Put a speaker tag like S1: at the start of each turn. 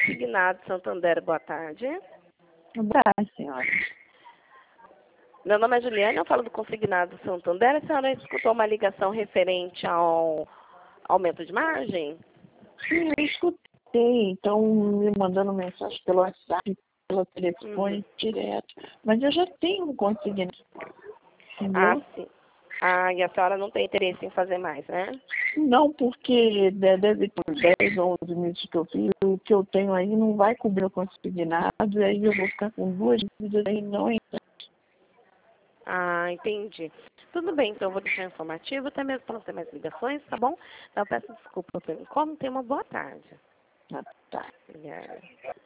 S1: Consignado Santander, boa tarde.
S2: Boa tarde, senhora.
S1: Meu nome é Juliana, eu falo do Consignado Santander. A senhora escutou uma ligação referente ao aumento de margem?
S2: Sim, eu escutei, então me mandando mensagem pelo WhatsApp, pelo telefone direto. Mas eu já tenho um consignado, entendeu?
S1: Sim. E a senhora não tem interesse em fazer mais, né?
S2: Não, porque deve por 10 ou 11 meses que eu fiz, o que eu tenho aí não vai cobrir o consignado, e aí eu vou ficar com duas dívidas aí não entra.
S1: Entendi. Tudo bem, então eu vou deixar informativo, até mesmo para não ter mais ligações, tá bom? Então eu peço desculpa pelo incômodo, tenha uma boa tarde.
S2: Ah, tá.
S1: Obrigada.